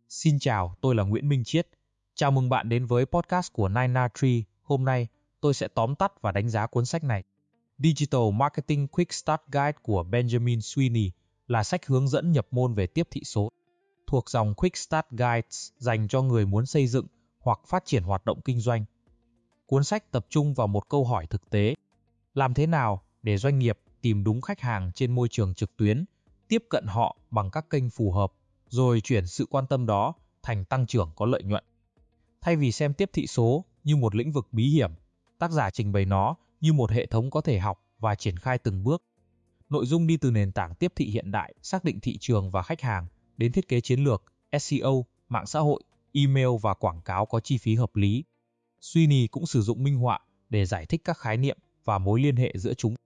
Xin chào, tôi là Nguyễn Minh Chiết. Chào mừng bạn đến với podcast của 993. Hôm nay, tôi sẽ tóm tắt và đánh giá cuốn sách này. Digital Marketing Quick Start Guide của Benjamin Sweeney là sách hướng dẫn nhập môn về tiếp thị số, thuộc dòng Quick Start Guides dành cho người muốn xây dựng hoặc phát triển hoạt động kinh doanh. Cuốn sách tập trung vào một câu hỏi thực tế: làm thế nào để doanh nghiệp tìm đúng khách hàng trên môi trường trực tuyến, tiếp cận họ bằng các kênh phù hợp, rồi chuyển sự quan tâm đó thành tăng trưởng có lợi nhuận. Thay vì xem tiếp thị số như một lĩnh vực bí hiểm, tác giả trình bày nó như một hệ thống có thể học và triển khai từng bước. Nội dung đi từ nền tảng tiếp thị hiện đại, xác định thị trường và khách hàng, đến thiết kế chiến lược, SEO, mạng xã hội, email và quảng cáo có chi phí hợp lý. Sweeney cũng sử dụng minh họa để giải thích các khái niệm và mối liên hệ giữa chúng.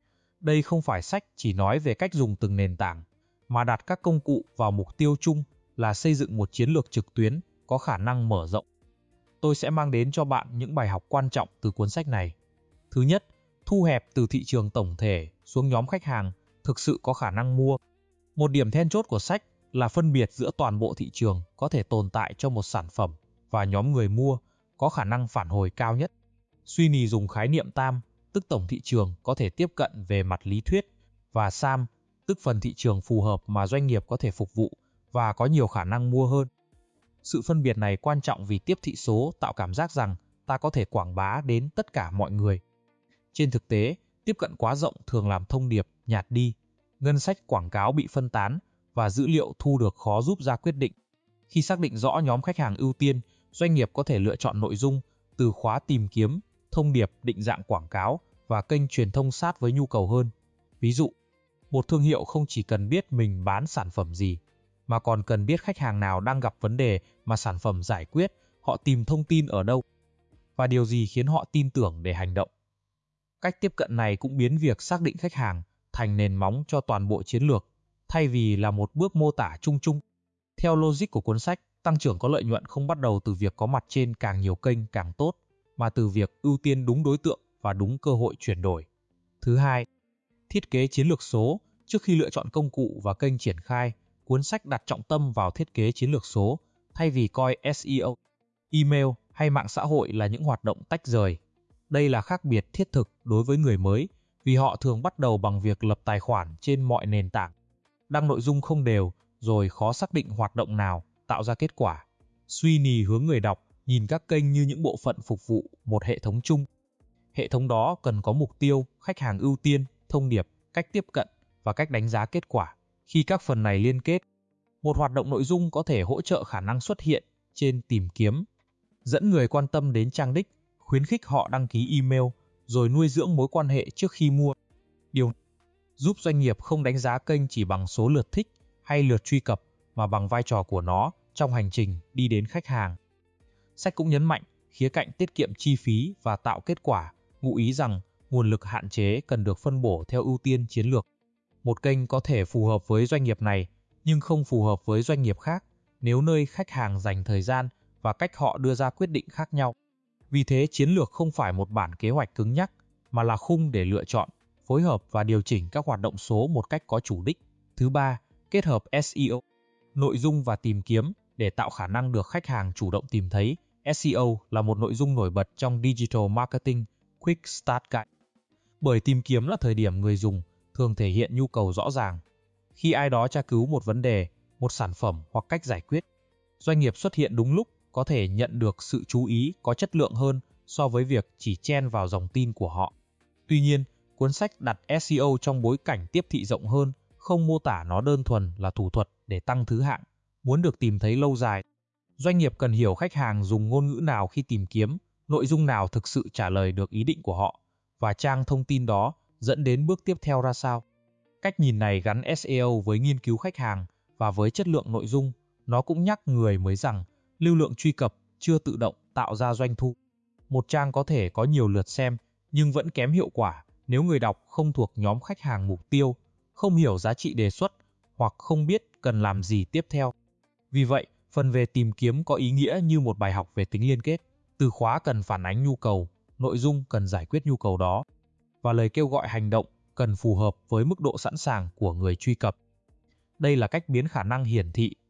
Đây không phải sách chỉ nói về cách dùng từng nền tảng, mà đặt các công cụ vào mục tiêu chung là xây dựng một chiến lược trực tuyến có khả năng mở rộng. Tôi sẽ mang đến cho bạn những bài học quan trọng từ cuốn sách này. Thứ nhất, thu hẹp từ thị trường tổng thể xuống nhóm khách hàng thực sự có khả năng mua. Một điểm then chốt của sách là phân biệt giữa toàn bộ thị trường có thể tồn tại cho một sản phẩm và nhóm người mua có khả năng phản hồi cao nhất. Sweeney dùng khái niệm TAM, tức tổng thị trường có thể tiếp cận về mặt lý thuyết, và SAM, tức phần thị trường phù hợp mà doanh nghiệp có thể phục vụ và có nhiều khả năng mua hơn. Sự phân biệt này quan trọng vì tiếp thị số tạo cảm giác rằng ta có thể quảng bá đến tất cả mọi người. Trên thực tế, tiếp cận quá rộng thường làm thông điệp nhạt đi, ngân sách quảng cáo bị phân tán và dữ liệu thu được khó giúp ra quyết định. Khi xác định rõ nhóm khách hàng ưu tiên, doanh nghiệp có thể lựa chọn nội dung, từ khóa tìm kiếm, thông điệp, định dạng quảng cáo và kênh truyền thông sát với nhu cầu hơn. Ví dụ, một thương hiệu không chỉ cần biết mình bán sản phẩm gì, mà còn cần biết khách hàng nào đang gặp vấn đề mà sản phẩm giải quyết, họ tìm thông tin ở đâu, và điều gì khiến họ tin tưởng để hành động. Cách tiếp cận này cũng biến việc xác định khách hàng thành nền móng cho toàn bộ chiến lược, thay vì là một bước mô tả chung chung. Theo logic của cuốn sách, tăng trưởng có lợi nhuận không bắt đầu từ việc có mặt trên càng nhiều kênh càng tốt, mà từ việc ưu tiên đúng đối tượng và đúng cơ hội chuyển đổi. Thứ hai, thiết kế chiến lược số. Trước khi lựa chọn công cụ và kênh triển khai, cuốn sách đặt trọng tâm vào thiết kế chiến lược số, thay vì coi SEO, email hay mạng xã hội là những hoạt động tách rời. Đây là khác biệt thiết thực đối với người mới, vì họ thường bắt đầu bằng việc lập tài khoản trên mọi nền tảng, đăng nội dung không đều, rồi khó xác định hoạt động nào tạo ra kết quả. Sweeney hướng người đọc nhìn các kênh như những bộ phận phục vụ một hệ thống chung. Hệ thống đó cần có mục tiêu, khách hàng ưu tiên, thông điệp, cách tiếp cận và cách đánh giá kết quả. Khi các phần này liên kết, một hoạt động nội dung có thể hỗ trợ khả năng xuất hiện trên tìm kiếm, dẫn người quan tâm đến trang đích, khuyến khích họ đăng ký email, rồi nuôi dưỡng mối quan hệ trước khi mua. Điều giúp doanh nghiệp không đánh giá kênh chỉ bằng số lượt thích hay lượt truy cập, mà bằng vai trò của nó trong hành trình đi đến khách hàng. Sách cũng nhấn mạnh khía cạnh tiết kiệm chi phí và tạo kết quả, ngụ ý rằng nguồn lực hạn chế cần được phân bổ theo ưu tiên chiến lược. Một kênh có thể phù hợp với doanh nghiệp này, nhưng không phù hợp với doanh nghiệp khác, nếu nơi khách hàng dành thời gian và cách họ đưa ra quyết định khác nhau. Vì thế, chiến lược không phải một bản kế hoạch cứng nhắc, mà là khung để lựa chọn, phối hợp và điều chỉnh các hoạt động số một cách có chủ đích. Thứ ba, kết hợp SEO, nội dung và tìm kiếm để tạo khả năng được khách hàng chủ động tìm thấy. SEO là một nội dung nổi bật trong Digital Marketing Quick Start Guide, bởi tìm kiếm là thời điểm người dùng thường thể hiện nhu cầu rõ ràng. Khi ai đó tra cứu một vấn đề, một sản phẩm hoặc cách giải quyết, doanh nghiệp xuất hiện đúng lúc có thể nhận được sự chú ý có chất lượng hơn so với việc chỉ chen vào dòng tin của họ. Tuy nhiên, cuốn sách đặt SEO trong bối cảnh tiếp thị rộng hơn, không mô tả nó đơn thuần là thủ thuật để tăng thứ hạng. Muốn được tìm thấy lâu dài, doanh nghiệp cần hiểu khách hàng dùng ngôn ngữ nào khi tìm kiếm, nội dung nào thực sự trả lời được ý định của họ, và trang thông tin đó dẫn đến bước tiếp theo ra sao. Cách nhìn này gắn SEO với nghiên cứu khách hàng và với chất lượng nội dung. Nó cũng nhắc người mới rằng lưu lượng truy cập chưa tự động tạo ra doanh thu. Một trang có thể có nhiều lượt xem nhưng vẫn kém hiệu quả nếu người đọc không thuộc nhóm khách hàng mục tiêu, không hiểu giá trị đề xuất hoặc không biết cần làm gì tiếp theo. Vì vậy, phần về tìm kiếm có ý nghĩa như một bài học về tính liên kết. Từ khóa cần phản ánh nhu cầu, nội dung cần giải quyết nhu cầu đó, và lời kêu gọi hành động cần phù hợp với mức độ sẵn sàng của người truy cập. Đây là cách biến khả năng hiển thị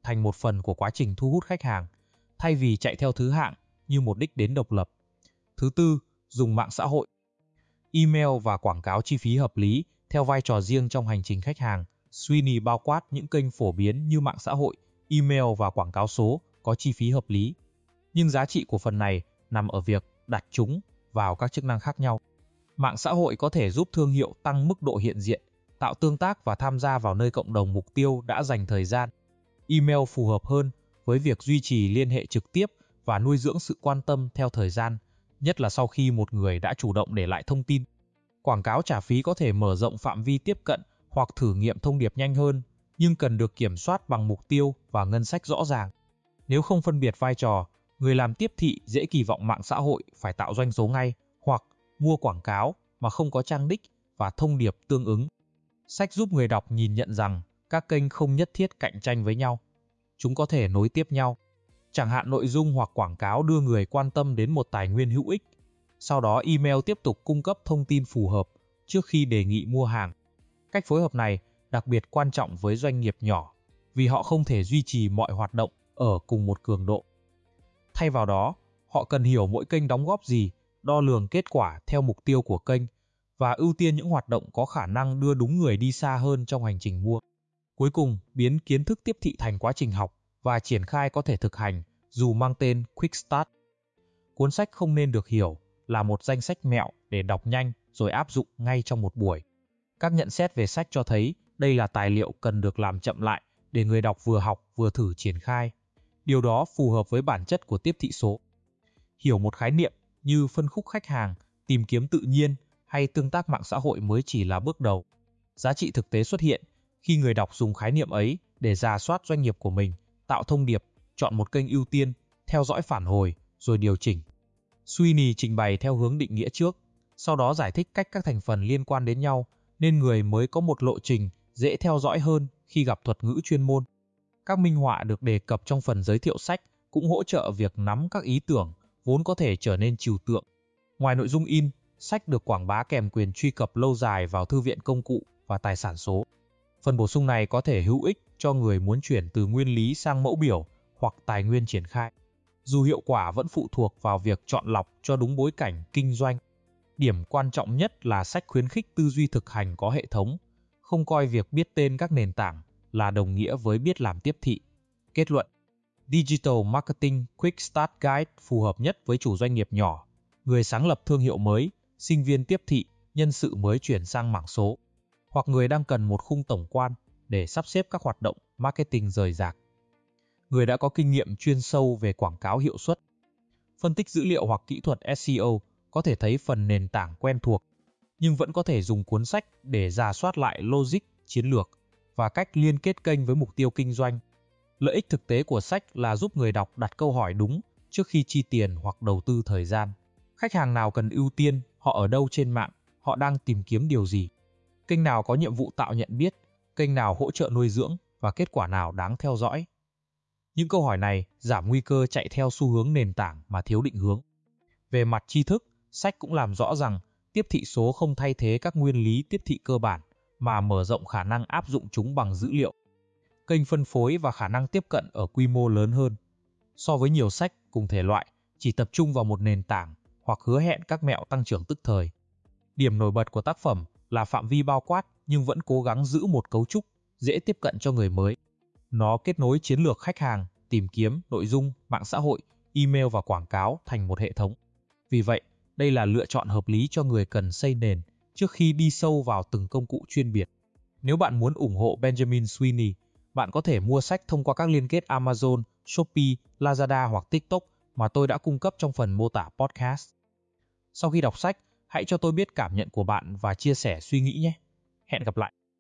thành một phần của quá trình thu hút khách hàng, thay vì chạy theo thứ hạng như một đích đến độc lập. Thứ tư, dùng mạng xã hội. Email và quảng cáo chi phí hợp lý theo vai trò riêng trong hành trình khách hàng. Sweeney bao quát những kênh phổ biến như mạng xã hội, email và quảng cáo số có chi phí hợp lý. Nhưng giá trị của phần này nằm ở việc đặt chúng vào các chức năng khác nhau. Mạng xã hội có thể giúp thương hiệu tăng mức độ hiện diện, tạo tương tác và tham gia vào nơi cộng đồng mục tiêu đã dành thời gian. Email phù hợp hơn với việc duy trì liên hệ trực tiếp và nuôi dưỡng sự quan tâm theo thời gian, nhất là sau khi một người đã chủ động để lại thông tin. Quảng cáo trả phí có thể mở rộng phạm vi tiếp cận hoặc thử nghiệm thông điệp nhanh hơn, nhưng cần được kiểm soát bằng mục tiêu và ngân sách rõ ràng. Nếu không phân biệt vai trò, người làm tiếp thị dễ kỳ vọng mạng xã hội phải tạo doanh số ngay hoặc mua quảng cáo mà không có trang đích và thông điệp tương ứng. Sách giúp người đọc nhìn nhận rằng các kênh không nhất thiết cạnh tranh với nhau. Chúng có thể nối tiếp nhau. Chẳng hạn nội dung hoặc quảng cáo đưa người quan tâm đến một tài nguyên hữu ích. Sau đó email tiếp tục cung cấp thông tin phù hợp trước khi đề nghị mua hàng. Cách phối hợp này đặc biệt quan trọng với doanh nghiệp nhỏ vì họ không thể duy trì mọi hoạt động ở cùng một cường độ. Thay vào đó, họ cần hiểu mỗi kênh đóng góp gì, đo lường kết quả theo mục tiêu của kênh và ưu tiên những hoạt động có khả năng đưa đúng người đi xa hơn trong hành trình mua. Cuối cùng, biến kiến thức tiếp thị thành quá trình học và triển khai có thể thực hành dù mang tên Quick Start. Cuốn sách không nên được hiểu là một danh sách mẹo để đọc nhanh rồi áp dụng ngay trong một buổi. Các nhận xét về sách cho thấy đây là tài liệu cần được làm chậm lại để người đọc vừa học vừa thử triển khai. Điều đó phù hợp với bản chất của tiếp thị số. Hiểu một khái niệm như phân khúc khách hàng, tìm kiếm tự nhiên hay tương tác mạng xã hội mới chỉ là bước đầu. Giá trị thực tế xuất hiện khi người đọc dùng khái niệm ấy để rà soát doanh nghiệp của mình, tạo thông điệp, chọn một kênh ưu tiên, theo dõi phản hồi, rồi điều chỉnh. Sweeney trình bày theo hướng định nghĩa trước, sau đó giải thích cách các thành phần liên quan đến nhau, nên người mới có một lộ trình dễ theo dõi hơn khi gặp thuật ngữ chuyên môn. Các minh họa được đề cập trong phần giới thiệu sách cũng hỗ trợ việc nắm các ý tưởng vốn có thể trở nên trừu tượng. Ngoài nội dung in, sách được quảng bá kèm quyền truy cập lâu dài vào thư viện công cụ và tài sản số. Phần bổ sung này có thể hữu ích cho người muốn chuyển từ nguyên lý sang mẫu biểu hoặc tài nguyên triển khai. Dù hiệu quả vẫn phụ thuộc vào việc chọn lọc cho đúng bối cảnh kinh doanh. Điểm quan trọng nhất là sách khuyến khích tư duy thực hành có hệ thống, không coi việc biết tên các nền tảng là đồng nghĩa với biết làm tiếp thị. Kết luận: Digital Marketing Quick Start Guide phù hợp nhất với chủ doanh nghiệp nhỏ, người sáng lập thương hiệu mới, sinh viên tiếp thị, nhân sự mới chuyển sang mảng số, hoặc người đang cần một khung tổng quan để sắp xếp các hoạt động marketing rời rạc. Người đã có kinh nghiệm chuyên sâu về quảng cáo hiệu suất, phân tích dữ liệu hoặc kỹ thuật SEO có thể thấy phần nền tảng quen thuộc, nhưng vẫn có thể dùng cuốn sách để rà soát lại logic, chiến lược và cách liên kết kênh với mục tiêu kinh doanh. Lợi ích thực tế của sách là giúp người đọc đặt câu hỏi đúng trước khi chi tiền hoặc đầu tư thời gian. Khách hàng nào cần ưu tiên, họ ở đâu trên mạng, họ đang tìm kiếm điều gì. Kênh nào có nhiệm vụ tạo nhận biết, kênh nào hỗ trợ nuôi dưỡng và kết quả nào đáng theo dõi. Những câu hỏi này giảm nguy cơ chạy theo xu hướng nền tảng mà thiếu định hướng. Về mặt tri thức, sách cũng làm rõ rằng tiếp thị số không thay thế các nguyên lý tiếp thị cơ bản mà mở rộng khả năng áp dụng chúng bằng dữ liệu, kênh phân phối và khả năng tiếp cận ở quy mô lớn hơn. So với nhiều sách cùng thể loại chỉ tập trung vào một nền tảng hoặc hứa hẹn các mẹo tăng trưởng tức thời. Điểm nổi bật của tác phẩm là phạm vi bao quát nhưng vẫn cố gắng giữ một cấu trúc dễ tiếp cận cho người mới. Nó kết nối chiến lược khách hàng, tìm kiếm, nội dung, mạng xã hội, email và quảng cáo thành một hệ thống. Vì vậy, đây là lựa chọn hợp lý cho người cần xây nền trước khi đi sâu vào từng công cụ chuyên biệt. Nếu bạn muốn ủng hộ Benjamin Sweeney, bạn có thể mua sách thông qua các liên kết Amazon, Shopee, Lazada hoặc TikTok mà tôi đã cung cấp trong phần mô tả podcast. Sau khi đọc sách, hãy cho tôi biết cảm nhận của bạn và chia sẻ suy nghĩ nhé. Hẹn gặp lại!